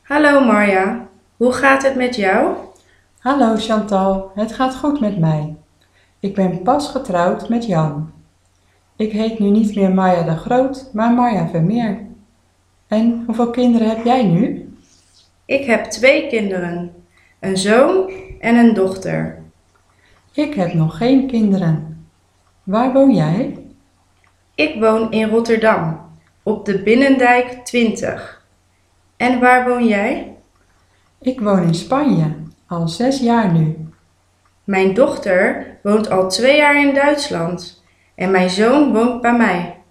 Hallo Marja, hoe gaat het met jou? Hallo Chantal, het gaat goed met mij. Ik ben pas getrouwd met Jan. Ik heet nu niet meer Marja de Groot, maar Marja Vermeer. En hoeveel kinderen heb jij nu? Ik heb twee kinderen, een zoon en een dochter. Ik heb nog geen kinderen. Waar woon jij? Ik woon in Rotterdam, op de Binnendijk 20. En waar woon jij? Ik woon in Spanje, al 6 jaar nu. Mijn dochter woont al 2 jaar in Duitsland en mijn zoon woont bij mij.